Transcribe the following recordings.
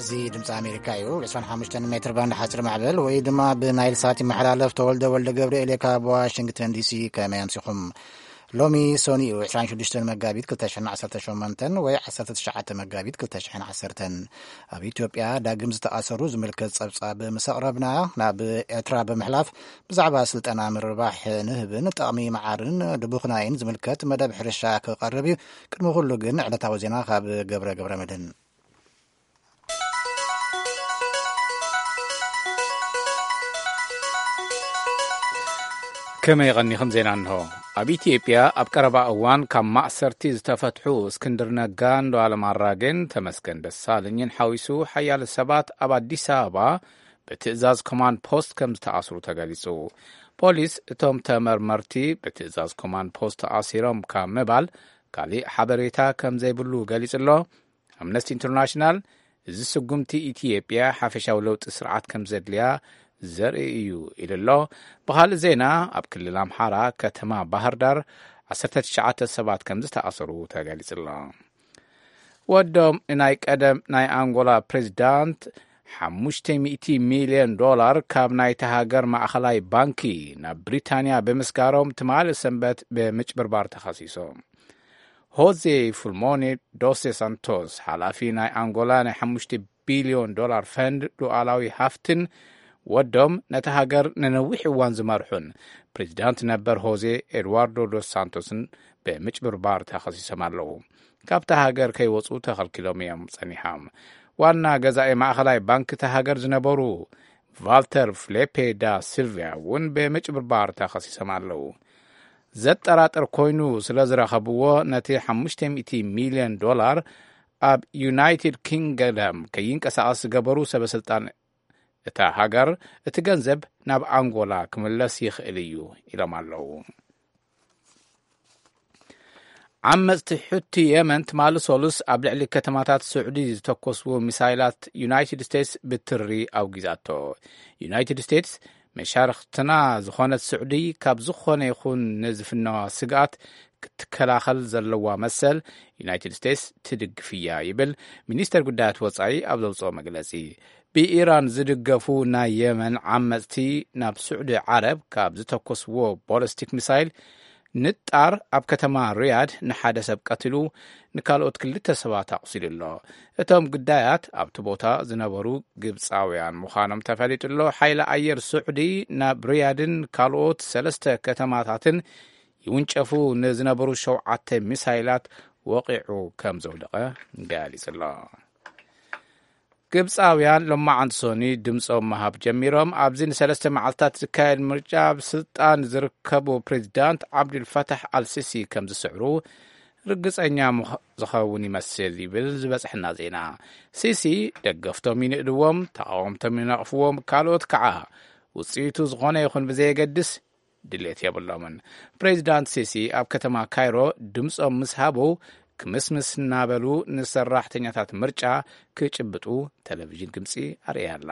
زي دمس أمريكا يو 25 متر باند حصر معبل ويدما بنايل ساتي محلالف تولد جبريل كاب واشنطن دي سي كما يمسخم لومي سوني 26 مغابيت 2018 ወይ 19 መጋቢት 2010 ኣብ ኢትዮጵያ ዳግም ዝተኣሰሩ ዝምልከት ጸብጻብ መሰቅረብና ናብ ኤርትራ በመሕላፍ ብዛዕባ ስልጠና ምርባሕ ንህብን ጠቕሚ መዓርን ድቡኽናይን ዝምልከት መደብ ሕርሻ ክቐርብ ቅድሚ ኩሉ ግን ዕለታዊ ዜና ካብ ገብረ መድህን كما يغنيكم زين عنه ኣብ ኢትዮጵያ ኣብ ቀረባ እዋን ካብ ማእሰርቲ ዝተፈትሑ እስክንድር ነጋን ዶዓለም ኣራጌን ተመስገን ደሳለኝን ሓዊሱ ሓያል ሰባት ኣብ ኣዲስ ኣበባ በትእዛዝ ኮማንድ ፖስት ከም ዝተኣስሩ ተገሊጹ። ፖሊስ እቶም ተመርመርቲ በትእዛዝ ኮማንድ ፖስት ተኣሲሮም ካብ ምባል ካሊእ ሓበሬታ ከም ዘይብሉ ገሊጹ ኣሎ። ኣምነስቲ ኢንተርናሽናል እዚ ስጉምቲ ኢትዮጵያ ሓፈሻዊ ለውጢ ስርዓት ከም ዘድልያ ዘርኢ እዩ ኢልሎ። ብኻልእ ዜና ኣብ ክልል ኣምሓራ ከተማ ባህርዳር 19 ሰባት ከም ዝተኣሰሩ ተገሊጹ ኣሎ። ወዶም ናይ ቀደም ናይ ኣንጎላ ፕሬዚዳንት $500 ሚልዮን ካብ ናይቲ ሃገር ማእኸላይ ባንኪ ናብ ብሪታንያ ብምስጋሮም ትማል ሰንበት ብምጭብርባር ተኸሲሶም። ሆዜ ፉልሞኔ ዶሴ ሳንቶስ ሓላፊ ናይ ኣንጎላ ናይ $5 ቢልዮን ፈንድ ሉዓላዊ ሃፍትን ወዶም ነቲ ሃገር ንነዊሕ እዋን ዝመርሑን ፕሬዚዳንት ነበር ሆዜ ኤድዋርዶ ዶስ ሳንቶስን ብምጭብርባር ተኸሲሶም ኣለዉ። ካብቲ ሃገር ከይወፁ ተኸልኪሎም እዮም ጸኒሖም። ዋና ገዛኢ ማእኸላይ ባንኪ እቲ ሃገር ዝነበሩ ቫልተር ፍሌፔ ዳ ሲልቪያ እውን ብምጭብርባር ተኸሲሶም ኣለዉ። ዘጠራጥር ኮይኑ ስለ ዝረኸብዎ ነቲ $500 ሚልዮን ኣብ ዩናይትድ ኪንግደም ከይንቀሳቐስ ዝገበሩ ሰበስልጣን እታ ሃገር እቲ ገንዘብ ናብ ኣንጎላ ክምለስ ይኽእል እዩ ኢሎም ኣለዉ። ዓመፅቲ ሕቲ የመን ትማሊ ሰሉስ ኣብ ልዕሊ ከተማታት ስዑዲ ዝተኮስዎ ሚሳይላት ዩናይትድ ስቴትስ ብትሪ ኣውጊዛቶ። ዩናይትድ ስቴትስ መሻርክትና ዝኾነት ስዑዲ ካብ ዝኾነ ይኹን ንዝፍነዋ ስግኣት ክትከላኸል ዘለዋ መሰል ዩናይትድ ስቴትስ ትድግፍያ ይብል ሚኒስተር ጉዳያት ወፃኢ ኣብ ዘውፅኦ መግለጺ። ብኢራን ዝድገፉ ናይ የመን ዓመፅቲ ናብ ስዑዲ ዓረብ ካብ ዝተኮስዎ ቦሊስቲክ ሚሳይል ንጣር ኣብ ከተማ ሪያድ ንሓደ ሰብ ቀትሉ ንካልኦት 2 ሰባት ኣቁሲሉ ኣሎ። እቶም ጉዳያት ኣብቲ ቦታ ዝነበሩ ግብፃውያን ምዃኖም ተፈሊጡ ኣሎ። ሓይሊ ኣየር ስዑዲ ናብ ሪያድን ካልኦት 3 ከተማታትን ይውንጨፉ ንዝነበሩ 7 ሚሳይላት ወቂዑ ከም ዘውደቐ ገሊጹ ኣሎ። ግብፃውያን ሎማዓንሶኒ ድምፆም መሃብ ጀሚሮም ኣብዚ ን3 መዓልታት ዝካየድ ምርጫ ብስልጣን ዝርከቡ ፕሬዚዳንት ዓብድልፈታሕ አልሲሲ ከም ዝስዕሩ ርግፀኛ ዝኸውን ይመስል ይብል ዝበፅሕና ዜና። ሲሲ ደገፍቶም ይንእድዎም፣ ተቃወምቶም ይነቕፍዎም፣ ካልኦት ከዓ ውፅኢቱ ዝኾነ ይኹን ብዘየገድስ ድሌት የብሎምን። ፕሬዚዳንት ሲሲ ኣብ ከተማ ካይሮ ድምፆም ምስ ሃቡ ክምስምስ እናበሉ ንሰራሕተኛታት ምርጫ ክጭብጡ ቴሌቪዥን ግብፂ ኣርያላ።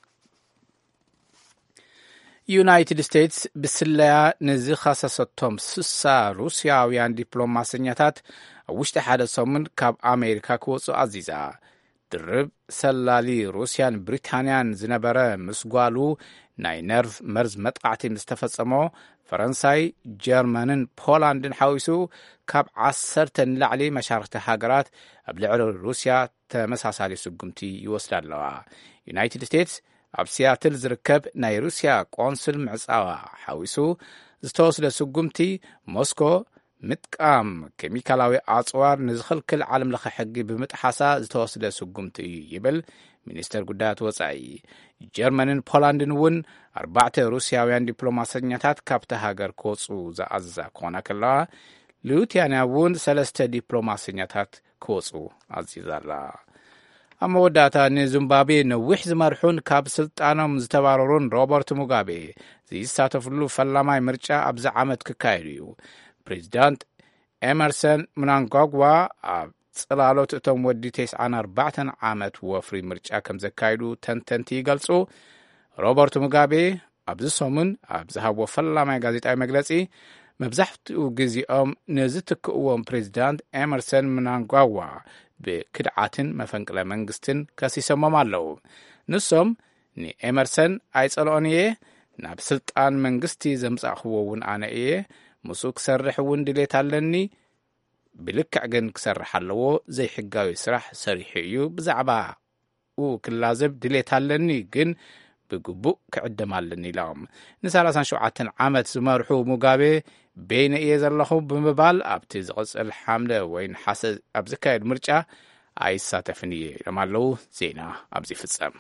ዩናይትድ ስቴትስ ብስለያ ንዝኸሰሰቶም 60 ሩስያውያን ዲፕሎማሰኛታት ኣብ ውሽጢ ሓደ ሰሙን ካብ ኣሜሪካ ክወፁ ኣዚዛ። ድርብ ሰላሊ ሩስያን ብሪታንያን ዝነበረ ምስጓሉ ናይ ነርቭ መርዝ መጥቃዕቲ ምስ ተፈጸሞ ፈረንሳይ፣ ጀርመንን ፖላንድን ሓዊሱ ካብ 10 ንላዕሊ መሻርክቲ ሃገራት ኣብ ልዕሊ ሩስያ ተመሳሳሊ ስጉምቲ ይወስዳ ኣለዋ። ዩናይትድ ስቴትስ ኣብ ሲያትል ዝርከብ ናይ ሩስያ ቆንስል ምዕፃዋ ሓዊሱ ዝተወስደ ስጉምቲ ሞስኮ ምጥቃም ኬሚካላዊ ኣጽዋር ንዝኽልክል ዓለም ለኸ ሕጊ ብምጥሓሳ ዝተወስደ ስጉምቲ እዩ ይብል ሚኒስተር ጉዳያት ወፃኢ። ጀርመንን ፖላንድን እውን 4 ሩስያውያን ዲፕሎማሰኛታት ካብቲ ሃገር ክወፁ ዝኣዘዛ ክኾና ከለዋ ሊቱያንያ እውን 3 ዲፕሎማሰኛታት ክወፁ ኣዚዛላ። ኣብ መወዳእታ ንዚምባብዌ ነዊሕ ዝመርሑን ካብ ስልጣኖም ዝተባረሩን ሮበርት ሙጋቤ ዝሳተፍሉ ፈላማይ ምርጫ ኣብዚ ዓመት ክካየድ እዩ። ፕሬዚዳንት ኤመርሰን ምናንጓጓ ኣብ ጽላሎት እቶም ወዲ 94 ዓመት ወፍሪ ምርጫ ከም ዘካይዱ ተንተንቲ ይገልጹ። ሮበርት ሙጋቤ ኣብዚ ሰሙን ኣብ ዝሃብዎ ፈላማይ ጋዜጣዊ መግለጺ መብዛሕትኡ ግዜኦም ንዝትክእዎም ፕሬዚዳንት ኤመርሰን ምናንጓጓ ብክድዓትን መፈንቅለ መንግስትን ከሲሶሞም ኣለዉ። ንሶም ንኤመርሰን ኣይጸልኦን እየ፣ ናብ ስልጣን መንግስቲ ዘምጻእኽዎ እውን ኣነ እየ፣ ምስኡ ክሰርሕ እውን ድሌት ኣለኒ፣ ብልክዕ ግን ክሰርሕ ኣለዎ፣ ዘይሕጋዊ ስራሕ ሰሪሑ እዩ፣ ብዛዕባ ክላዘብ ድሌት ኣለኒ፣ ግን ብግቡእ ክዕደም ኣለኒ ኢሎም ን37 ዓመት ዝመርሑ ሙጋቤ በይነ እየ ዘለኹ ብምባል ኣብቲ ዝቕጽል ሓምለ ወይ ነሓሰ ኣብ ዝካየድ ምርጫ ኣይሳተፍን እየ ኢሎም ኣለዉ። ዜና ኣብዚ ፍጸም።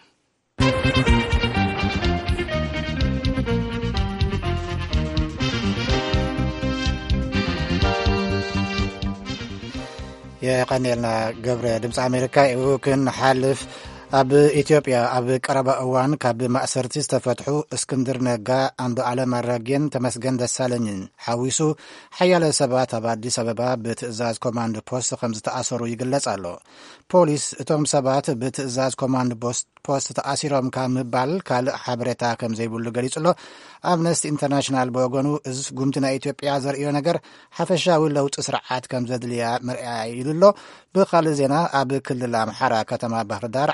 የቀኒልና ገብረ ድምፂ ኣሜሪካ ክንሓልፍ ኣብ ኢትዮጵያ ኣብ ቀረባ እዋን ካብ ማእሰርቲ ዝተፈትሑ እስክንድር ነጋ፣ አንዱዓለም አራጌን ተመስገን ደሳለኝን ሓዊሱ ሓያለ ሰባት ኣብ ኣዲስ አበባ ብትእዛዝ ኮማንድ ፖስት ከም ዝተኣሰሩ ይግለጽ ኣሎ። ፖሊስ እቶም ሰባት ብትእዛዝ ኮማንድ ፖስት ተኣሲሮም ካብ ምባል ካልእ ሓበሬታ ከም ዘይብሉ ገሊጹ ኣሎ። ኣምነስቲ ኢንተርናሽናል ብወገኑ እዚ ጉምቲ ናይ ኢትዮጵያ ዘርእዮ ነገር ሓፈሻዊ ለውጢ ስርዓት ከም ዘድልያ መርአያ ኢሉ ኣሎ። ብኻልእ ዜና ኣብ ክልል ኣምሓራ ከተማ ባህርዳር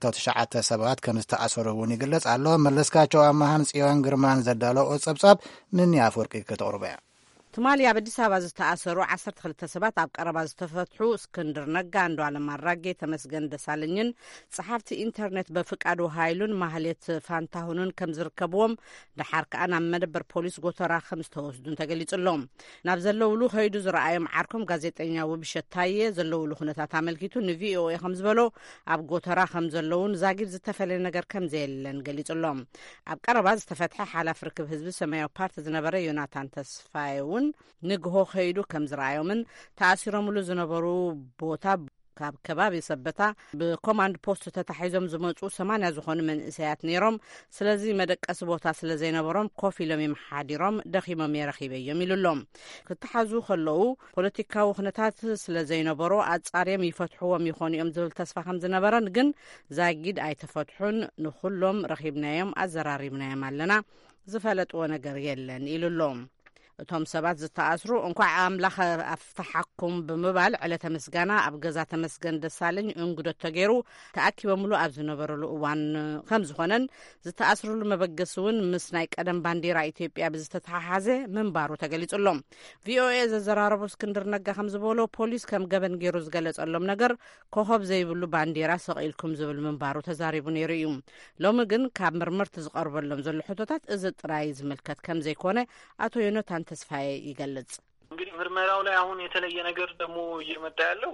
19 ሰባት ከም ዝተኣሰሩ እውን ይግለጽ ኣሎ። መለስካቸው ኣማሃን ጽዮን ግርማን ዘዳለኦ ጸብጻብ ምን ያፈወርቂ ከተቕርበ እያ። ትማሊ ኣብ ኣዲስ ኣበባ ዝተኣሰሩ 12 ሰባት ኣብ ቀረባ ዝተፈትሑ እስክንድር ነጋ፣ አንዱዓለም አራጌ፣ ተመስገን ደሳለኝን ጸሓፍቲ ኢንተርኔት በፍቃዱ ሃይሉን ማህሌት ፋንታሁንን ከም ዝርከብዎም ድሓር ከዓ ናብ መደበር ፖሊስ ጎተራ ከም ዝተወስዱን ተገሊጹሎም። ናብ ዘለውሉ ኸይዱ ዝረኣዮም ዓርኮም ጋዜጠኛ ውብሸት ታየ ዘለውሉ ኩነታት ኣመልኪቱ ንቪኦኤ ከም ዝበሎ ኣብ ጎተራ ከም ዘለውን ዛጊድ ዝተፈለየ ነገር ከም ዘየለን ገሊጹሎም። ኣብ ቀረባ ዝተፈትሐ ሓላፍ ርክብ ህዝቢ ሰማያዊ ፓርቲ ዝነበረ ዮናታን ተስፋየ ንግሆ ኸይዱ ከም ዝረኣዮምን ተኣሲሮምሉ ዝነበሩ ቦታ ካብ ከባቢ ሰበታ ብኮማንድ ፖስት ተታሒዞም ዝመፁ 80 ዝኾኑ መንእሰያት ነይሮም። ስለዚ መደቀሲ ቦታ ስለ ዘይነበሮም ኮፍ ኢሎም ይመሓዲሮም ደኺሞም የረኺበዮም ኢሉሎም። ክትሓዙ ከለዉ ፖለቲካዊ ኩነታት ስለ ዘይነበሮ ኣጻርዮም ይፈትሕዎም ይኾኑ እዮም ዝብል ተስፋ ከም ዝነበረን ግን ዛጊድ ኣይተፈትሑን፣ ንኹሎም ረኺብናዮም ኣዘራሪብናዮም ኣለና፣ ዝፈለጥዎ ነገር የለን ኢሉሎም። እቶም ሰባት ዝተኣስሩ እንኳዕ ኣምላኽ ኣፍታሓኩም ብምባል ዕለተ ምስጋና ኣብ ገዛ ተመስገን ደሳለኝ እንግዶ ተገይሩ ተኣኪቦምሉ ኣብ ዝነበረሉ እዋን ከም ዝኾነን ዝተኣስሩሉ መበገሲ እውን ምስ ናይ ቀደም ባንዴራ ኢትዮጵያ ብዝተተሓሓዘ ምንባሩ ተገሊጹሎም። ቪኦኤ ዘዘራረቡ እስክንድር ነጋ ከም ዝበሎ ፖሊስ ከም ገበን ገይሩ ዝገለጸሎም ነገር ኮኸብ ዘይብሉ ባንዴራ ሰቒልኩም ዝብል ምንባሩ ተዛሪቡ ነይሩ እዩ። ሎሚ ግን ካብ ምርምርቲ ዝቐርበሎም ዘሎ ሕቶታት እዚ ጥራይ ዝምልከት ከም ዘይኮነ አቶ ዮናታን ተስፋዬ ይገልጽ። እንግዲህ ምርመራው ላይ አሁን የተለየ ነገር ደግሞ እየመጣ ያለው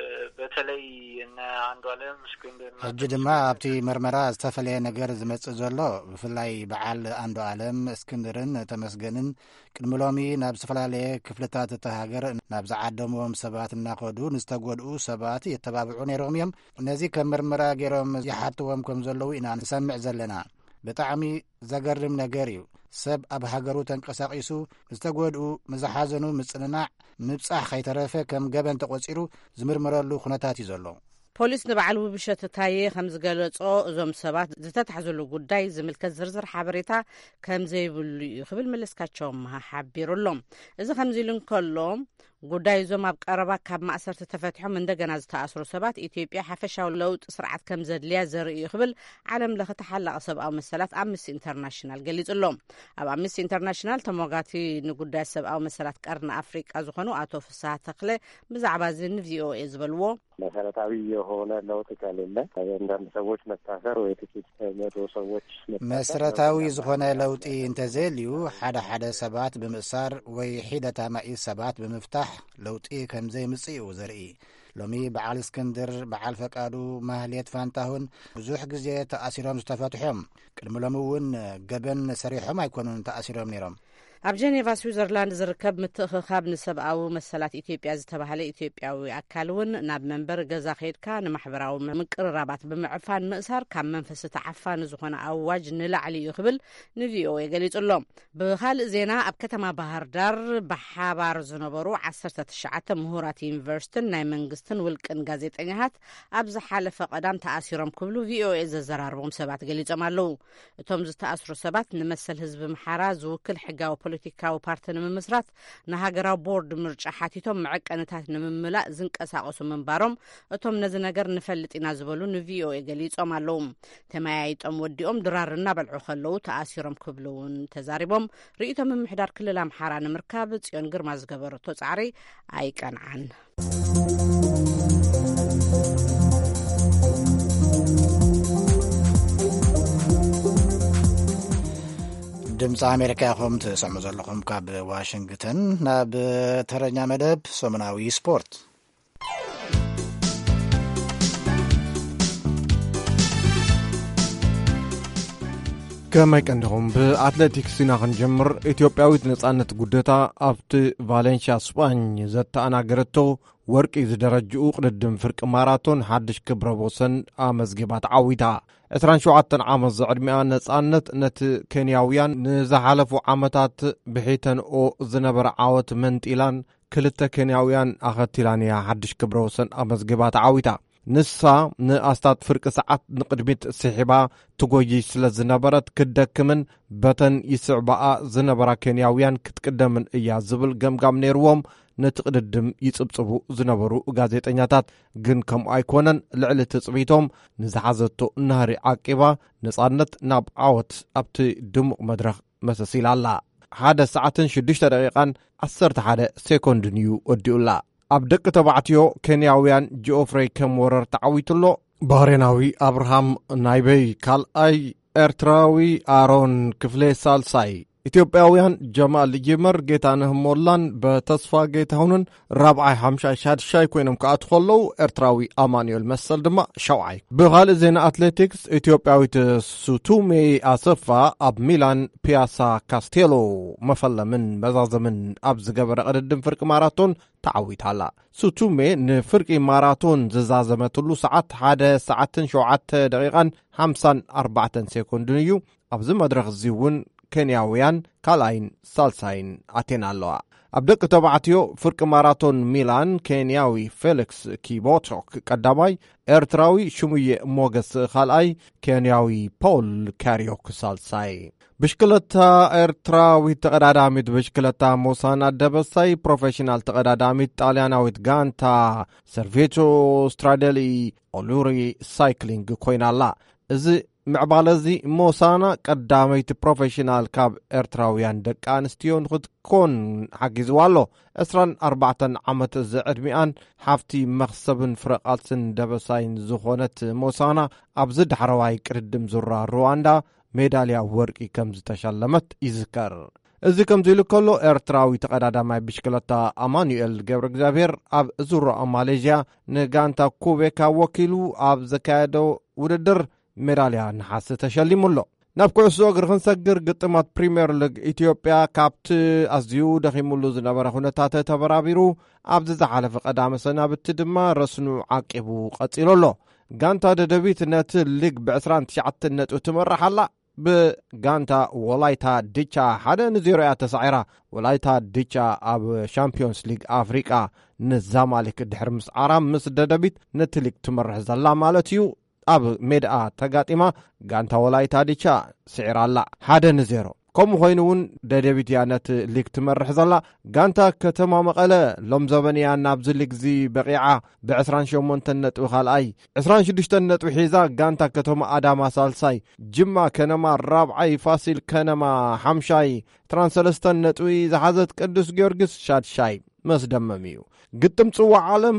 በተለይ እነ አንዱዓለም እስክንድር ሕጂ ድማ ኣብቲ ምርመራ ዝተፈለየ ነገር ዝመጽእ ዘሎ ብፍላይ በዓል አንዱዓለም እስክንድርን ተመስገንን ቅድሚ ሎሚ ናብ ዝተፈላለየ ክፍልታት እቲ ሃገር ናብ ዝዓደሞም ሰባት እናኸዱ ንዝተጐድኡ ሰባት የተባብዑ ነይሮም እዮም። ነዚ ከም ምርመራ ገይሮም ይሓትዎም ከም ዘለዉ ኢና ንሰምዕ ዘለና። ብጣዕሚ ዘገርም ነገር እዩ። ሰብ ኣብ ሃገሩ ተንቀሳቂሱ ዝተጐድኡ ንዝሓዘኑ ምጽንናዕ ምብጻሕ ከይተረፈ ከም ገበን ተቖጺሩ ዝምርምረሉ ኩነታት እዩ ዘሎ። ፖሊስ ንበዓል ውብሸት ታየ ከም ዝገለጾ እዞም ሰባት ዝተታሕዘሉ ጉዳይ ዝምልከት ዝርዝር ሓበሬታ ከም ዘይብሉ እዩ ክብል መለስካቸውም ሓቢሩሎም። እዚ ከምዚ ኢሉ እንከሎ ጉዳይ እዞም ኣብ ቀረባ ካብ ማእሰርቲ ተፈትሖም እንደገና ዝተኣስሩ ሰባት ኢትዮጵያ ሓፈሻዊ ለውጢ ስርዓት ከም ዘድልያ ዘርኢ እዩ ክብል ዓለም ለኸ ተሓላቐ ሰብኣዊ መሰላት ኣምነስቲ ኢንተርናሽናል ገሊጹሎም። ኣብ ኣምነስቲ ኢንተርናሽናል ተሟጋቲ ንጉዳይ ሰብኣዊ መሰላት ቀርኒ ኣፍሪቃ ዝኾኑ አቶ ፍስሐ ተክለ ብዛዕባ እዚ ንቪኦኤ ዝበልዎ መሰረታዊ የሆነ ለውጥ ከሌለ አንዳንድ ሰዎች መታሰር ወይ ጥቂት መቶ ሰዎች መሰረታዊ ዝኾነ ለውጢ እንተዘልዩ ሓደ ሰባት ብምእሳር ወይ ሒደታ ማኢዝ ሰባት ብምፍታሕ ለውጢ ከም ዘይምጽእ እዩ ዘርኢ። ሎሚ በዓል እስክንድር፣ በዓል ፈቃዱ፣ ማህሌት ፋንታሁን ብዙሕ ግዜ ተኣሲሮም ዝተፈትሖም ቅድሚ ሎሚ እውን ገበን ሰሪሖም ኣይኮኑን ተኣሲሮም ነይሮም። ኣብ ጀኔቫ ስዊዘርላንድ ዝርከብ ምትእኽኻብ ንሰብኣዊ መሰላት ኢትዮጵያ ዝተባሃለ ኢትዮጵያዊ ኣካል እውን ናብ መንበር ገዛ ኸይድካ ንማሕበራዊ ምቅርራባት ብምዕፋን ምእሳር ካብ መንፈሲ ተዓፋኒ ዝኾነ ኣዋጅ ንላዕሊ እዩ ክብል ንቪኦኤ ገሊጹሎም። ብኻልእ ዜና ኣብ ከተማ ባህርዳር ብሓባር ዝነበሩ 19 ምሁራት ዩኒቨርሲቲን ናይ መንግስትን ውልቅን ጋዜጠኛታት ኣብ ዝሓለፈ ቀዳም ተኣሲሮም ክብሉ ቪኦኤ ዘዘራርቦም ሰባት ገሊጾም ኣለዉ። እቶም ዝተኣስሩ ሰባት ንመሰል ህዝቢ ምሓራ ዝውክል ሕጋዊ ፖለቲካዊ ፓርቲ ንምምስራት ንሃገራዊ ቦርድ ምርጫ ሓቲቶም መዐቀንታት ንምምላእ ዝንቀሳቀሱ ምንባሮም እቶም ነዚ ነገር ንፈልጥ ኢና ዝበሉ ንቪኦኤ ገሊጾም ኣለዉ። ተመያይጦም ወዲኦም ድራር እናበልዑ ከለዉ ተኣሲሮም ክብልውን ተዛሪቦም ርእቶም ምምሕዳር ክልል ኣምሓራ ንምርካብ ጽዮን ግርማ ዝገበረቶ ጻዕሪ ኣይቀንዓን። ድምፂ ኣሜሪካ ኢኹም ትሰምዑ ዘለኹም ካብ ዋሽንግተን። ናብ ተረኛ መደብ ሰሙናዊ ስፖርት ከመይ ቀንዲኹም ብኣትሌቲክስ ኢና ክንጀምር። ኢትዮጵያዊት ነጻነት ጉደታ ኣብቲ ቫሌንሽያ ስፓኝ ዘተኣናገረቶ ወርቂ ዝደረጅኡ ቅድድም ፍርቂ ማራቶን ሓድሽ ክብረ ወሰን ኣመዝጊባ ተዓዊታ። 27 ዓመት ዘዕድሚኣ ነጻነት ነቲ ኬንያውያን ንዝሓለፉ ዓመታት ብሒተንኦ ዝነበረ ዓወት መንጢላን ክልተ ኬንያውያን ኣኸቲላን እያ ሓድሽ ክብረ ወሰን ኣመዝጊባ ተዓዊታ። ንሳ ንኣስታት ፍርቂ ሰዓት ንቅድሚት ስሒባ ትጎይ ስለ ዝነበረት ክደክምን በተን ይስዕባኣ ዝነበራ ኬንያውያን ክትቅደምን እያ ዝብል ገምጋም ነይርዎም ነቲ ቅድድም ይጽብጽቡ ዝነበሩ ጋዜጠኛታት። ግን ከምኡ ኣይኮነን። ልዕሊ ትጽቢቶም ንዝሓዘቶ ናህሪ ዓቂባ ነጻነት ናብ ዓወት ኣብቲ ድሙቕ መድረኽ መሰሲላ ኣላ። 1 ሰዓትን 6 ደቂቃን 11 ሴኮንድን እዩ ወዲኡላ። ኣብ ደቂ ተባዕትዮ ኬንያውያን ጂኦፍሬይ ከም ወረር ተዓዊትሎ፣ ባህሬናዊ አብርሃም ናይበይ ካልኣይ፣ ኤርትራዊ ኣሮን ክፍሌ ሳልሳይ፣ ኢትዮጵያውያን ጀማል ይመር፣ ጌታነህ ሞላን በተስፋ ጌታሁንን ራብዓይ 56 ኮይኖም ከኣትዉ ከለዉ ኤርትራዊ ኣማኑኤል መሰል ድማ 7ይ። ብኻልእ ዜና ኣትሌቲክስ ኢትዮጵያዊት ሱቱሜ ኣሰፋ ኣብ ሚላን ፒያሳ ካስቴሎ መፈለምን መዛዘምን ኣብ ዝገበረ ቅድድም ፍርቂ ማራቶን ተዓዊታላ። ሱቱሜ ንፍርቂ ማራቶን ዝዛዘመትሉ ሰዓት 1 ሰዓትን 7 ደቂቃን 54 ሴኮንድን እዩ። ኣብዚ መድረኽ እዚ እውን ኬንያውያን ካልኣይን ሳልሳይን ኣቴና ኣለዋ። ኣብ ደቂ ተባዕትዮ ፍርቂ ማራቶን ሚላን ኬንያዊ ፌሊክስ ኪቦቶክ ቀዳማይ፣ ኤርትራዊ ሽሙዬ ሞገስ ካልኣይ፣ ኬንያዊ ፖል ካሪዮክ ሳልሳይ። ብሽክለታ ኤርትራዊት ተቐዳዳሚት ብሽክለታ ሞሳና ደበሳይ፣ ፕሮፌሽናል ተቐዳዳሚት ጣልያናዊት ጋንታ ሰርቬቶ ስትራዴሊ ኦሉሪ ሳይክሊንግ ኮይናላ። እዚ ምዕባለ እዚ ሞሳና ቀዳመይቲ ፕሮፌሽናል ካብ ኤርትራውያን ደቂ ኣንስትዮ ንኽትኮን ሓጊዝዋ ኣሎ። 24 ዓመት ዘዕድሚኣን ሓፍቲ መኽሰብን ፍረቓልስን ደበሳይን ዝኾነት ሞሳና ኣብዚ ዳሕረዋይ ቅድድም ዙራ ሩዋንዳ ሜዳልያ ወርቂ ከም ዝተሸለመት ይዝከር። እዚ ከምዚ ኢሉ ከሎ ኤርትራዊ ተቐዳዳማይ ብሽክለታ ኣማኑኤል ገብረ እግዚኣብሔር ኣብ ዙራ ማሌዥያ ንጋንታ ኩቤካ ወኪሉ ኣብ ዘካየዶ ውድድር ሜዳልያ ነሓስ ተሸሊሙሎ። ናብ ኩዕሶ እግሪ ክንሰግር ግጥማት ፕሪምየር ሊግ ኢትዮጵያ ካብቲ ኣዝዩ ደኺሙሉ ዝነበረ ኩነታት ተበራቢሩ ኣብዚ ዝሓለፈ ቀዳመ ሰናብቲ ድማ ረስኑ ዓቂቡ ቀፂሉ ኣሎ። ጋንታ ደደቢት ነቲ ሊግ ብ29 ነጥቢ ትመርሕ ኣላ። ብጋንታ ወላይታ ዲቻ 1-0 እያ ተሳዒራ። ወላይታ ዲቻ ኣብ ሻምፒዮንስ ሊግ ኣፍሪቃ ንዛማሊክ ድሕሪ ምስዓራ ምስ ደደቢት ነቲ ሊግ ትመርሕ ዘላ ማለት እዩ። ኣብ ሜድኣ ተጋጢማ ጋንታ ወላይታ ዲቻ ስዒራ ኣላ 1-0። ከምኡ ኮይኑ እውን ደደቢት እያ ነቲ ሊግ ትመርሕ ዘላ። ጋንታ ከተማ መቐለ ሎም ዘበንያ ናብዚ ሊግ ዚ በቂዓ ብ28 ነጥቢ ካልኣይ፣ 26 ነጥቢ ሒዛ ጋንታ ከተማ ኣዳማ ሳልሳይ፣ ጅማ ከነማ ራብዓይ፣ ፋሲል ከነማ 5ይ፣ 33 ነጥቢ ዝሓዘት ቅዱስ ጊዮርጊስ 6ይ መስደመም እዩ። ግጥም ጽዋዕ ዓለም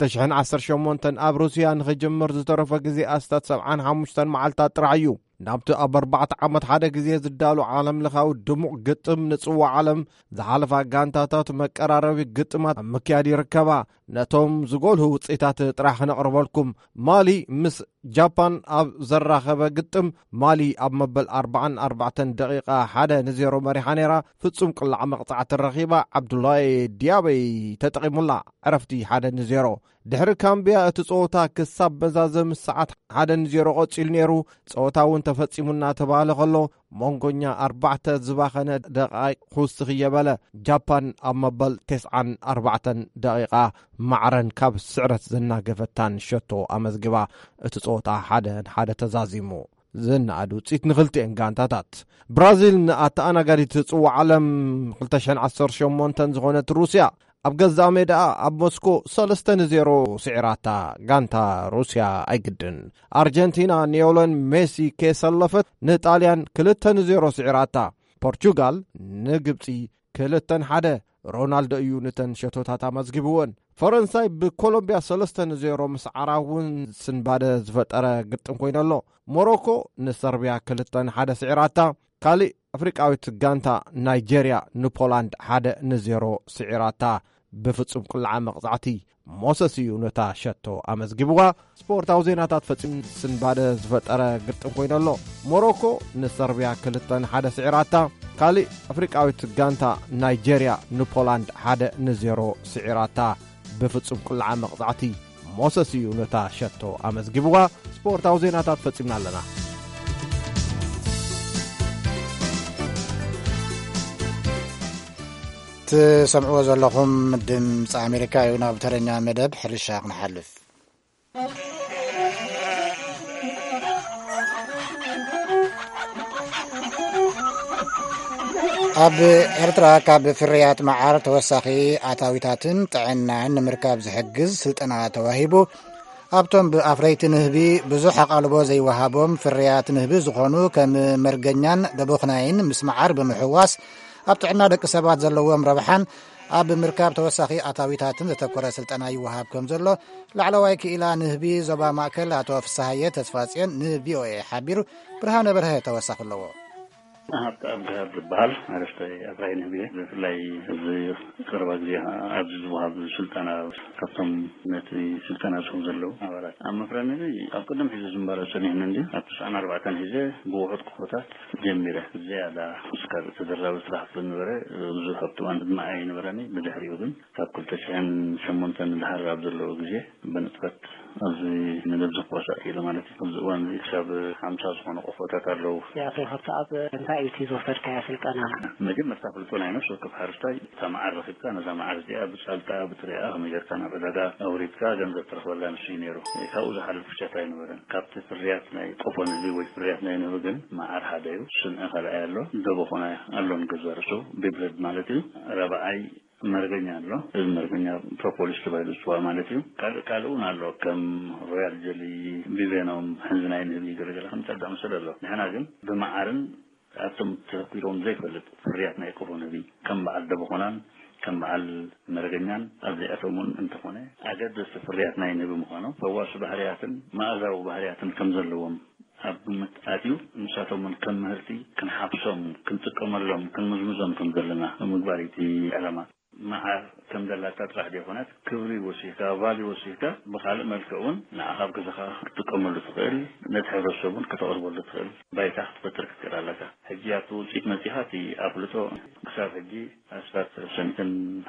2018 ኣብ ሩስያ ንኽጅምር ዝተረፈ ጊዜ ኣስታት 75 መዓልታት ጥራሕ እዩ። ናብቲ ኣብ 4 ዓመት ሓደ ጊዜ ዝዳሉ ዓለም ለኻዊ ድሙቕ ግጥም ንጽዋዕ ዓለም ዝሓለፋ ጋንታታት መቀራረቢ ግጥማት ኣብ ምክያድ ይርከባ። ነቶም ዝጎልሁ ውፅኢታት ጥራሕ ክነቕርበልኩም። ማሊ ምስ ጃፓን ኣብ ዘራኸበ ግጥም ማሊ ኣብ መበል 44 ደቂቓ 1-0 መሪሓ ነይራ። ፍጹም ቅላዕ መቕጻዕቲ ረኺባ ዓብዱላይ ዲያበይ ተጠቒሙላ ዕረፍቲ 1-0። ድሕሪ ካምቢያ እቲ ጸወታ ክሳብ በዛዘም ሰዓት 1-0 ቆፂሉ ነይሩ። ጸወታ እውን ተፈጺሙና ተባሃለ ከሎ ሞንጎኛ 4 ዝባኸነ ደቂቕ ክውስኽ የበለ ጃፓን ኣብ መበል 94 ደቂቓ ማዕረን ካብ ስዕረት ዘናገፈታን ሸቶ ኣመዝግባ እቲ ጸወታ 1-1 ተዛዚሙ ዝነኣዱ ውፅኢት ንኽልቲአን ጋንታታት ብራዚል ንኣተኣናጋዲት ጽዋዕ ዓለም 2018 ዝኾነት ሩስያ ኣብ ገዛእ ሜዳኣ ኣብ ሞስኮ 3-0 ስዒራታ ጋንታ ሩስያ ኣይግድን። ኣርጀንቲና ኒዮሎን ሜሲ ከሰለፈት ንጣልያን 2-0 ስዒራታ። ፖርቹጋል ንግብፂ 2-1 ሮናልዶ እዩ ነተን ሸቶታት ኣመዝጊብዎን። ፈረንሳይ ብኮሎምቢያ 3-0 ምስ ዓራውን ስንባደ ዝፈጠረ ግጥም ኮይነሎ። ሞሮኮ ንሰርቢያ 2-1 ስዒራታ። ካልእ ኣፍሪቃዊት ጋንታ ናይጀርያ ንፖላንድ 1-0 ስዒራታ። ብፍጹም ቁልዓ መቕጻዕቲ ሞሰስ እዩ ነታ ሸቶ ኣመዝጊብዋ። ስፖርታዊ ዜናታት ፈጺም ስንባደ ዝፈጠረ ግጥም ኮይነሎ። ሞሮኮ ንሰርቢያ 2-1 ስዒራታ። ካልእ ኣፍሪቃዊት ጋንታ ናይጀርያ ንፖላንድ 1-0 ስዒራታ። ብፍጹም ቁልዓ መቕጻዕቲ ሞሰስ እዩ ነታ ሸቶ ኣመዝጊብዋ። ስፖርታዊ ዜናታት ፈጺምና ኣለና። ትሰምዕዎ ዘለኹም ድምፂ ኣሜሪካ እዩ። ናብ ተረኛ መደብ ሕርሻ ክንሓልፍ። ኣብ ኤርትራ ካብ ፍርያት መዓር ተወሳኺ ኣታዊታትን ጥዕናን ንምርካብ ዝሕግዝ ስልጠና ተዋሂቡ ኣብቶም ብኣፍረይቲ ንህቢ ብዙሕ ኣቓልቦ ዘይወሃቦም ፍርያት ንህቢ ዝኾኑ ከም መርገኛን ደቦኽናይን ምስ መዓር ብምሕዋስ ኣብ ጥዕና ደቂ ሰባት ዘለዎም ረብሓን ኣብ ምርካብ ተወሳኺ ኣታዊታትን ዘተኮረ ስልጠና ይወሃብ ከም ዘሎ ላዕለዋይ ክኢላ ንህቢ ዞባ ማእከል ኣቶ ፍሳሃየ ተስፋጽዮን ንቪኦኤ ሓቢሩ። ብርሃነ በርሀ ተወሳኺ ኣለዎ። أبغى بالبال عرفت أبغى نبيه لا يز قرب جزيها أبز وهاب سلطانة كفتم نتي سلطانة سوزلو أولاد أما فرني أقدم حزب زمبارة سنين عندي أبس أنا 4 حزب بوعد قوتات جميلة زيادة سكر تدرب صلاح النورة زهبت وأنا معي نوراني بدحري يودن فكل تشين شمونتن الحر عبد الله جزيه بنتفت أزي ندبز قوسا إلى ما نتيجة وان يكسب 5 سنوات قوتات اللو يا أخي حتى أنتي زوفر كاسلك أنا مجمع مستقبل طول عينه شو كيف حرستاي سمع رفيقك أنا سمع رزقي بسألتها بطريقة هم يركنا بدأ أوريتك جنب ترى ولا نشينيرو كأوزع حل الفشتاين ورن كابت فرياتنا قفون اللي وفرياتنا ينهجن مع أرحاديو سن أخر أيلو دبوخنا ألون جزارسو ببلد مالتي ربعي مرجعنا له المرجعنا بروبوليس تبايلو سوا مالتي كالون الله كم رويال جلي بيبينهم حنزناين اللي جرجل هم تبدأ مسألة له نحن عجن بمعارن أتم تقولون زي كل فرياتنا يكونون ذي كم بعد دبوخنان كم بعد مرجعنا أبدي أفهمون أنتخونه أجد فرياتنا ينبي مخانو فواش بحرياتن ما أزروا بحرياتن كم زلوهم أبمت أتيو مسافر من كم هرتي كن حبسهم كن تكملهم كن مزمزم كم زلنا مقباريتي علامات مع كم دلالات راح يكونات كبري وسيكا فالي وسيكا بخالق ملكون نعقب كذا تكمل الثقل نتحرر الشبون كتقرب الثقل بايتاخ بترك كرالك هجياتو سيك مسيحاتي أبلتو بسار هجي أسفات سنتين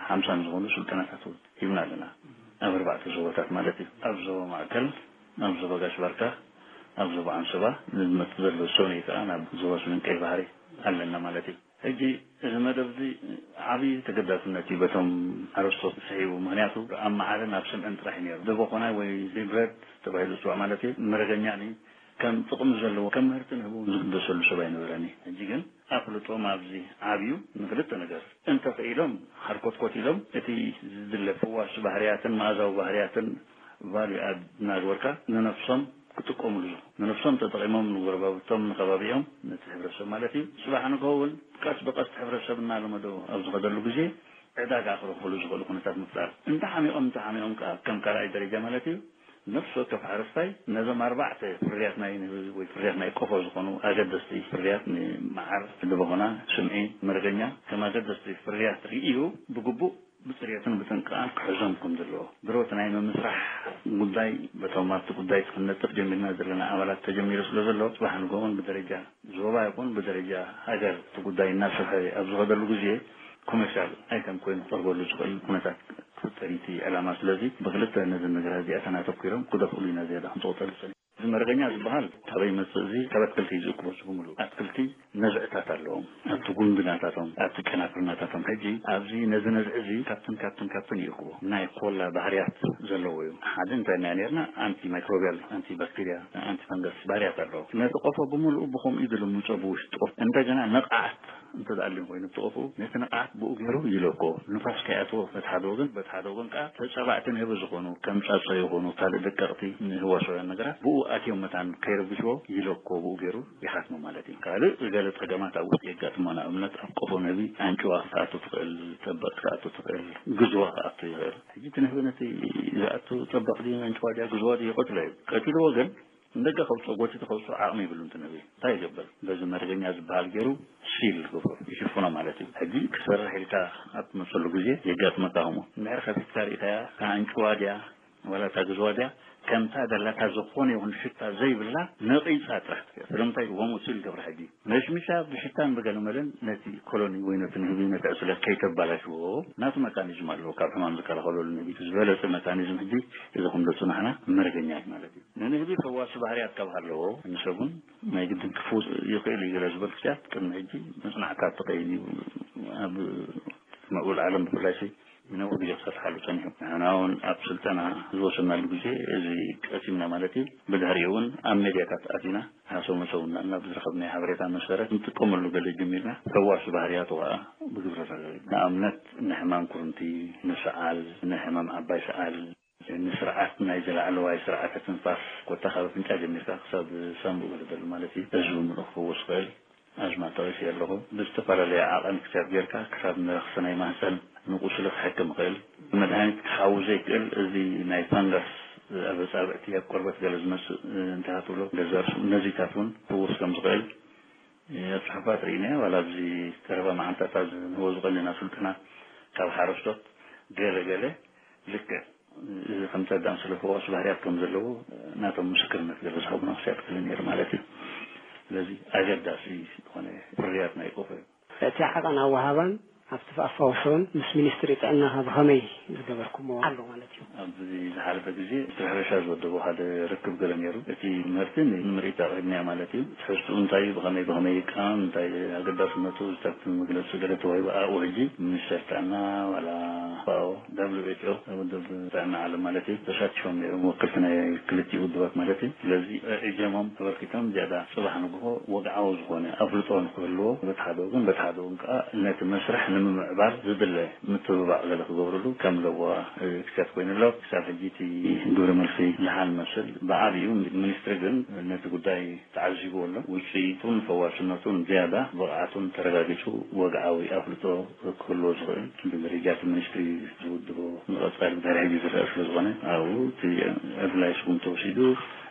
5 زغون سلطناتو يبنى لنا أمر بعد زواتات مالتي أبزو معكل أبزو بغاش بركة أبزو بعنصبة نتظل السونيكا أنا زواس من كيف هاري ألنا مالتي هجي المدرسة دي عبي تقدر النتيجة بتم عرسته صحيح ومهنياته أما على نفس أنت راح ينير دبوقنا ويزيد تبعي الأسبوع مالتي مرجعني يعني كم تقوم زلوا كم هرتن هو دسول شبين وراني هجيجن أقول توم عبزي عبيو نقدر نجار أنت في إلهم حركات قتيلهم أتي ذل فواش بحرياتن مازو بحرياتن فالي أد نادوركا ننفسهم كتقوم له ننفسهم تطعمهم من غرباء تم قبابيهم نتحبر السمالتي سبحانه قول كاس بقى تحبر السبنا لما دو أبزغ دلو بزي عداك آخر خلوص قولوا كنتات مفلار امتحاميهم كم كراي درجة مالتي نفسه كيف عرفتي نظام 4 فرياتنا وفرياتنا يقفوا زخنوا أجدستي فرياتني معر دبهنا سمعين مرجنيا كما أجدستي فريات ريئيو بقبو بطريقة بتنقل حزمكم دلوا دروتنا إنه مسرح قداي بتومات قداي كنا تقدم لنا درنا عملات تجميل رسول الله سبحانه قوم بدرجة زوبا يكون بدرجة أجر تقداي الناس هاي أبزغ دلوجيه كمثال أي كم كون فرقوا لزقل كنتاك تريتي علامات الذي بغلت نزل نجار هذه أثناء تفكيرهم كده فقولنا زيادة هم توصل مرجعنا زبال تبي مسزي كبتكل تيجي كبوس بملو أتكلتي نزعت تالهم أتقول بناتهم أتكنا بناتهم هجي أبزي نزنز أزي كابتن يقوى ناي قول بحريات زلوي حدين تنانيرنا أنتي ميكروبيال أنتي بكتيريا أنتي فنجس بحريات زلو نتوقف بملو بخم إيدلهم مصابوش تقف أنت جنا نقعت أنت تعلم وين بتوقفوا نتنقعت بوجرو يلوكو نفس كأتو بتحدوغن كأت بزخونو كم شخص يخونو تالي ذكرتي هو شو النجرة بو أتيوم مثلا خير بشوا يلوكو بوجرو يحسنوا مالتي قالوا تقدمات أول يجات منا أمنت أقفوا نبي أنشوا ساعتو تقل تبقى ساعتو تقل جزوة أعطي جيت نهبنتي ساعتو تبقى دي أنشوا دي جزوة دي قتلة كتير وجن ندق خلص قوتي تخلص عامي بلون تنبي تاي جبل بس مرجعني أزبال جرو سيل كفر يشوفونا مالتي هدي كسر هلتا أتمسلو جزء يجات متاهمو نعرف في التاريخ كأنشوا دي ولا تجزوا دي كم تقدر لا تزقوني ونشتا زي بالله نقي ساترة رمتي ومسيل قبل حدي مش بشتان بقالوا ملن نتي كولوني وين تنهبين تأصل كي تبالشوا ناس ميكانيزم اللو كابه ما ذكر خلوا النبي تزبالة ميكانيزم هدي إذا هم دلتنا إحنا مرجعني مالتي نهدي فواس بحريات كبه اللو نشوفون ما يقدر كفوز يقيل يجلس بالكتاب كنا هدي نصنع كات تقيني ما أقول عالم بكل شيء من أول جلسة حلو ثانية أنا هون أبسلتنا زوجنا الجزء زي قسمنا مالتي بدهريون أمريكا كاتاتنا هاسو مسونا أنا بزرخبنا حبريتنا مشترك نتقوم اللغة الجميلة فواش بحريات وبجبرة نعمنت نحمام كرنتي نسعال نحمام عباي سعال نسرعات نايزل على سرعات تنفاس وتخاف من تاج النفاق صاب سامبو بدل مالتي أزوم الأخو وصغير أجمع تويسي اللغة باستفر لي عالم كتاب جيركا كتاب نرخصنا يمهسن نقوش لك حكم غير مدهانك حاوزيك زي نايفانغس أبس أبعتي قربت جلز مس انتهاتوا له جزار نزيتاتون هو سكم صغير الصحفات رينه ولا بزي كربا مع انت تاز هو صغير لنا سلطنا كاب حارستوت جاله لك خمسة دان سلفوا صباحيات كم زلوا ناتم مسكرنا في الرسالة نفسها كلنير مالتي الذي أجد داسي هنا برياتنا يقفل تحقنا وهابا أفتفاصون مس مينستري تأنها بهمي زجبركم وعلو مالتي أبدي زحال بديزي تحرشاز ودو هذا ركب قلنيرو أتي مرتين مريتا غنيا مالتي تحسون تاي بهمي كان تاي أجد داسمتو استخدم مجلس سجلة وهي وأوجي مينستر تأنا ولا فاو WHO ودو تأنا على مالتي تشاتشون وقفتنا كلتي ودوات مالتي الذي إجمام تبركتهم زيادة صباح نبوه وقعوز هنا أفلطون كله بتحدون كأنت مسرح لما عبار زد الله متبع ذلك ظهره كم لو كتاب وين له كتاب جيتي دور مرسي لحال مسل بعد يوم منسترجن نتقول داي تعجبوا له وشيء فواشنتون زيادة بقعتون ترجعوا وقعوا أفلطوا كله صغير بالرجال المنستري زودوا مقصر درجة زرق لزغنة أو تي أبلاش كم توصيدو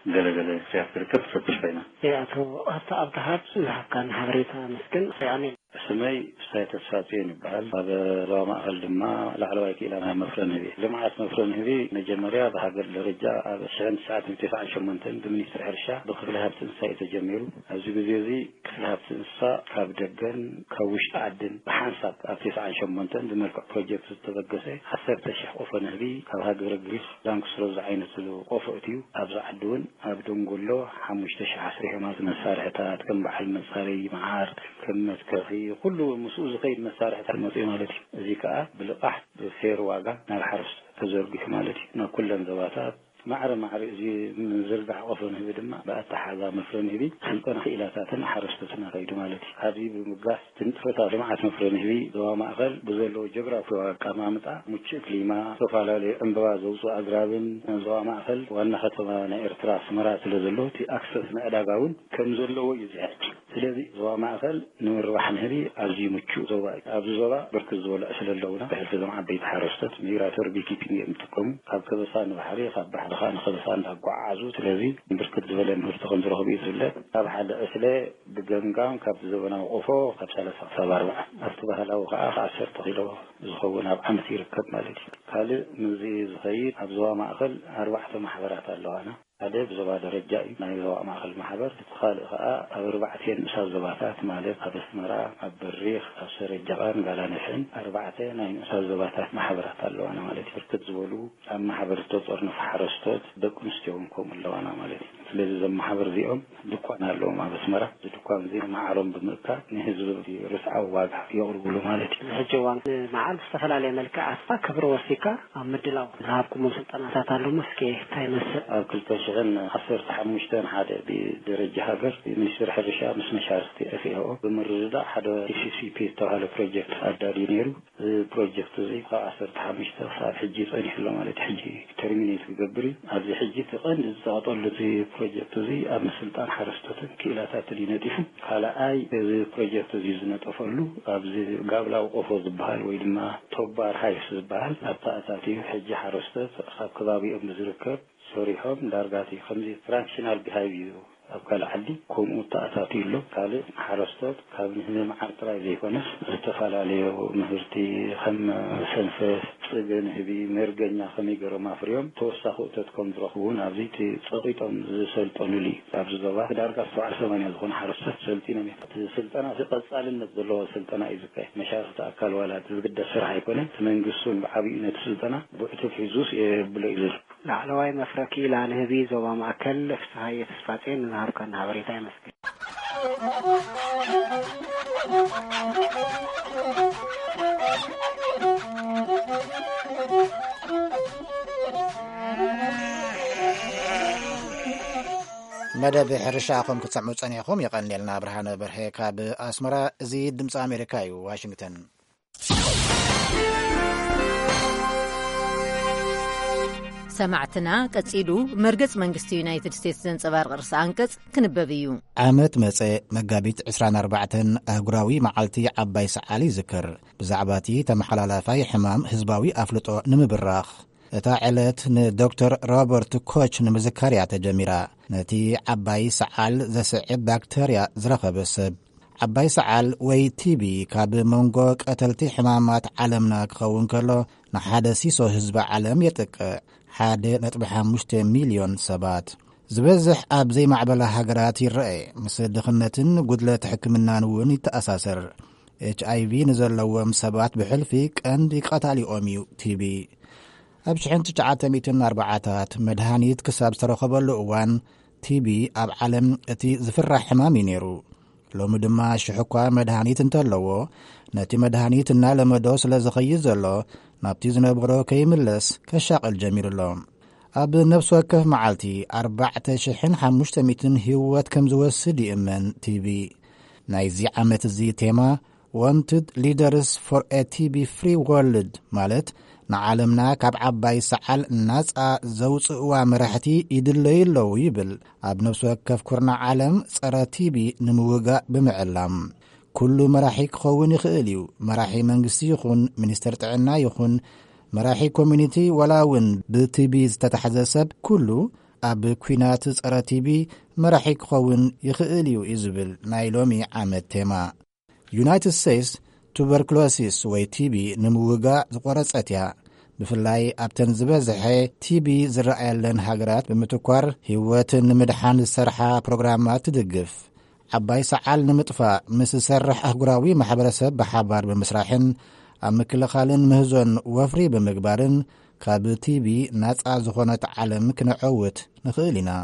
جل سيافر كيف ستشبينا يا تو حتى أبتهاب كان حبريتها مسكن يعني سمي سيتساتين بقال هذا رامع لما العلوية إلى مفرن هذي لما مفرن هذي نجمريا بهذا الرجاء هذا شان ساعة 9 شمنتين بمنيستر حرشة دخلها بتنسى يتجمعوا أزوجي كلها بتنسى كابدجن كوش عدن بحنسب 9 شمنتين بمركب بروجكت تتبقسه حسب تشح أوفن هذي كهذا رجليس لانكس روز عينة أوفأتيو أبز عدون أبدون قلوا حمش تشح عسري ما مسارح تات كم بحل مساري معار كم كفي كله مسؤول غير مسارح المطيع مالتي ذيكاء بالقحط بخير واقع نال حرس تزرق مالتي كل ذواتات معر زي من زرع وفن هذي دم بقى تحاذا مفرن هذي سلطان خيلاتنا حرستنا غير مالتي هذه بمقاس تنتفتا جماعة مفرن هذي دوا ما أقل بزلو جغرافيا وكمامتا متشك لما سوف على الانبواز وصو أقرابن دوا ما أقل وأن ختمنا إرتراس مرات لزلو تي أكسسنا أداقاون كم زلو يزعج سلذي دوا ما أقل نمر وحن هذي عزي متشو زوا أبو زوا بركز ولا أسل اللونة بحيث جماعة بيت حرستت ميراتور بيكي بيني أمتكم قاب كذا صان بحري قاب خان خلصان أقعزو تلذي بركض زبالة مهرتقن تروح بيزولة هذا حد أسلة بجنقام كاب زبنا وقفو كاب ثلاثة سبعة أستبه له خاص 10 طيلو زخونا بعمل يركب مالتي هذا نزي صغير أبزوا ما أقل 4 محاضرات اللوانا هذا بزوا درجة ما يزوا ما أقل محاضر تخالف 4 مساز زباتات مالك أبستمرا أبريخ أبصر الجبان قال نحن 4 مساز زباتات محاضرات اللوانا مالتي بركض زبلو أما محاضر توصرنا في حرستات دكم استيونكم اللوانا مالتي ስለዚህ ዘማሕበር እዚኦም ድኳን ኣለዎም ኣብ ኣስመራ ድኳን እዚ ማዕሮም ብምእካብ ንህዝቢ ርስዓዊ ዋጋ የቕርብሉ ማለት እዩ ሕጂ እዋን መዓል ዝተፈላለየ መልክዕ ኣስፋ ክብሪ ወሲካ ኣብ ምድላው ዝሃብኩሞ ስልጠናታት ኣሎ መስኪ እንታይ መስል ኣብ 2015 ሓደ ብደረጃ ሃገር ሚኒስትር ሕርሻ ምስ መሻርክቲ FAO ብምርድዳእ ሓደ CCP ዝተባሃለ ፕሮጀክት ኣዳልዩ ነይሩ ፕሮጀክት እዚ ካብ 15 ክሳብ ሕጂ ፀኒሕሎ ማለት ሕጂ ተርሚኔት ክገብር ኣብዚ ሕጂ ተቐንዲ ዝፀወጠሉ እዚ ፕሮጀክት እዚ ኣብ ምስልጣን ሓረስቶትን ክኢላታትን ይነጢፉ ካልኣይ እዚ ፕሮጀክት እዚ ዝነጠፈሉ ኣብዚ ጋብላው ቆፎ ዝበሃል ወይ ድማ ቶባር ሃይስ ዝበሃል ኣታኣታትዩ ሕጂ ሓረስቶት ኣብ ከባቢኦም ዝርከብ ሰሪሖም ዳርጋቲ ከምዚ ትራንዚሽናል ቢሃይቪር ኣብ ካልዓዲ ከምኡ ተኣታትዩሎ ካልእ ሓረስቶት ካብ ንህማዓር ጥራይ ዘይኮነስ ዝተፈላለዩ ምህርቲ ከም ሰንፈስ ጽገን ህቢ መርገኛ ከመይ ገሮም ኣፍርዮም ተወሳኺ እቶት ከም ዝረኽቡን ኣብዚ ፀቂጦም ዝሰልጠኑሉ ኣብዚ ዞባ ዳርጋ 70 ዝኾኑ ሓረስቶት ሰልጢኖም ስልጠና ቀጻልነት ዘለዎ ስልጠና እዩ ዝካየድ መሻርክቲ ኣካል ዋላት ዝግደስ ስራሕ ኣይኮነን መንግስቱን ብዓብዪ ነቲ ስልጠና ብዕቱብ ሒዙስ የብሎ እዩ ላዕለዋይ መፍረኪ ላንህቢ ዞባ ማእከል ፍስሓየ ተስፋጽን ዝሃብከና ሓበሬታ ይመስል መደብ ሕርሻ ኹም ክትሰምዑ ፀኒሕኹም ይቐኒልና ብርሃነ በርሄ ካብ ኣስመራ እዚ ድምፂ ኣሜሪካ እዩ ዋሽንግተን ሰማዕትና ቀጺሉ መርገጽ መንግስቲ ዩናይትድ ስቴትስ ዘንጸባርቕ ርእሲ አንቀጽ ክንበብ እዩ ዓመት መጸ መጋቢት 24 ኣህጉራዊ መዓልቲ ዓባይ ሰዓሊ ይዝክር ብዛዕባ እቲ ተመሓላላፋይ ሕማም ህዝባዊ ኣፍልጦ ንምብራኽ እታ ዕለት ንዶክተር ሮበርት ኮች ንምዝካር እያ ተጀሚራ ነቲ ዓባይ ሰዓል ዘስዕብ ባክተርያ ዝረኸበ ሰብ ዓባይ ሰዓል ወይ ቲቢ ካብ መንጎ ቀተልቲ ሕማማት ዓለምና ክኸውን ከሎ ንሓደ ሲሶ ህዝቢ ዓለም የጥቅዕ 1.5 ሚልዮን ሰባት ዝበዝሕ ኣብ ዘይማዕበላ ሃገራት ይረአ ምስ ድኽነትን ጉድለት ሕክምናን እውን ይተኣሳሰር HIV ንዘለዎም ሰባት ብሕልፊ ቀንዲ ቀታሊኦም እዩ ቲቢ ኣብ 1940ታት መድሃኒት ክሳብ ዝተረኸበሉ እዋን ቲቢ ኣብ ዓለም እቲ ዝፍራሕ ሕማም እዩ ነይሩ ሎሚ ድማ ሽሕኳ መድሃኒት እንተለዎ ነቲ መድሃኒት እናለመዶ ስለ ዝኸይድ ዘሎ ናብቲ ዝነበሮ ከይምለስ ከሻቕል ጀሚሩሎም ኣብ ነብሲ ወከፍ መዓልቲ 4,500 ህይወት ከም ዝወስድ ይእመን ቲቢ ናይዚ ዓመት እዚ ቴማ wanted leaders for a TB free world ማለት ንዓለምና ካብ ዓባይ ሰዓል ናጻ ዘውፅእዋ መራሕቲ ይድለይለዉ ይብል ኣብ ነብሲ ወከፍ ኩርና ዓለም ጸረ ቲቢ ንምውጋእ ብምዕላም ኩሉ መራሒ ክኸውን ይኽእል እዩ መራሒ መንግስቲ ይኹን ሚኒስተር ጥዕና ይኹን መራሒ ኮሚኒቲ ወላውን ብቲቢ ዝተታሕዘ ሰብ ኩሉ ኣብ ኩናት ጸረ ቲቢ መራሒ ክኸውን ይኽእል እዩ ዝብል ናይ ሎሚ ዓመት ቴማ ዩናይትድ ስቴትስ ቱበርክሎሲስ ወይ ቲቢ ንምውጋእ ዝቆረጸት እያ ብፍላይ ኣብተን ዝበዝሐ ቲቢ ዝረኣየለን ሃገራት ብምትኳር ህይወትን ንምድሓን ዝሰርሓ ፕሮግራማት ትድግፍ ዓባይ ሰዓል ንምጥፋእ ምስ ዝሰርሕ ኣህጉራዊ ማሕበረሰብ ብሓባር ብምስራሕን ኣብ ምክልኻልን ምህዞን ወፍሪ ብምግባርን ካብ ቲቢ ናጻ ዝኾነት ዓለም ክንዕውት ንኽእል ኢና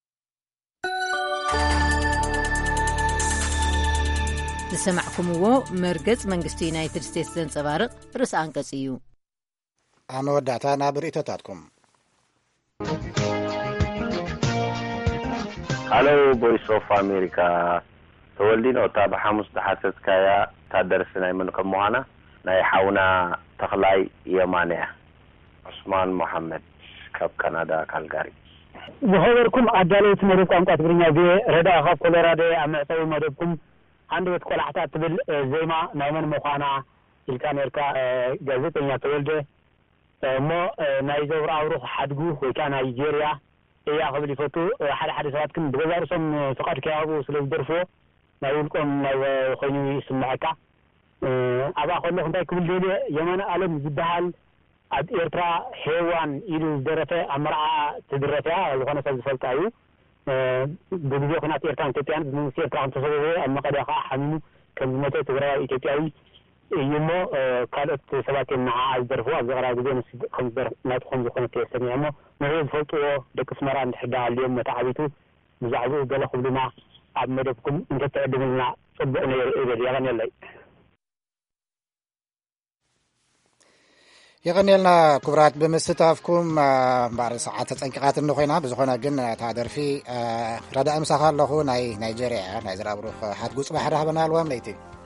ዝሰማዕኩምዎ መርገጽ መንግስቲ ዩናይትድ ስቴትስ ዘንጸባርቕ ርእሲ አንቀጽ እዩ ኣነ ወዳእታ ናብ ርእቶታትኩም ሃሎ ቮይስ ኦፍ ኣሜሪካ ተወልዲን ኦታ ብሓሙስ ተሓሰስካያ ታደርስ ናይ መን ከም ምዃና ናይ ሓውና ተኽላይ የማንያ ዑስማን መሐመድ ካብ ካናዳ ካልጋሪ ዝኸበርኩም ኣዳለውቲ መደብ ቋንቋ ትግርኛ ረዳ ካብ ኮሎራዶ ኣብ መዕፀዊ መደብኩም አንድ ወት ቆላሕታት ትብል ዜማ ናይ መን ምዃና ኢልካ ነርካ ጋዜጠኛ ተወልደ እሞ ናይ ዘውራ ኣውሩኽ ሓድጉ ወይ ከዓ ናይጄርያ እያ ክብል ይፈቱ ሓደ ሰባት ግን ብገዛርሶም ፍቃድ ከያቡ ስለ ዝደርፍዎ ናይ ውልቆም ናይ ኮይኑ ይስምዐካ ኣብኣ ከለኹ እንታይ ክብል ደልየ የማነ ዓለም ዝበሃል ኣብ ኤርትራ ሄዋን ኢሉ ዝደረፈ ኣብ መርዓ ትድረፈ ዝኾነ ሰብ ዝፈልጣ እዩ በጊዜ ኩናት ኤርትራን ኢትዮጵያን መንግስቲ ኤርትራ ተሰበበ ኣብ መቐለ ከዓ ሓሚሙ ከም ዝመተ ትግራይ ኢትዮጵያዊ እዩሞ ካልኦት ሰባት ንዓ ዝደርፉ ኣብ ዝቐረበ ግዜ ከም ዝደርፍ ናትኩም ዝኾነ ተሰሚዐ እሞ ንህዝቢ ዝፈልጥዎ ደቂ ስመራ እንድሕዳ ኣልዮም መታዓቢቱ ብዛዕባኡ ገለ ክብሉና ኣብ መደብኩም እንተትዕድምልና ጽቡቕ ነይሩ እብል የቐኒለይ የቐኒልና ክቡራት ብምስታፍኩም ባር ሰዓት ተጸንቂቓት እንኾይና ብዝኾነ ግን እታ ደርፊ ረዳእ ምሳኻ ኣለኹ ናይ ናይጀርያ ናይ ዝራብሩኽ ሓትጉፅ ባሕሪ ሃበና ኣልዋም ለይቲ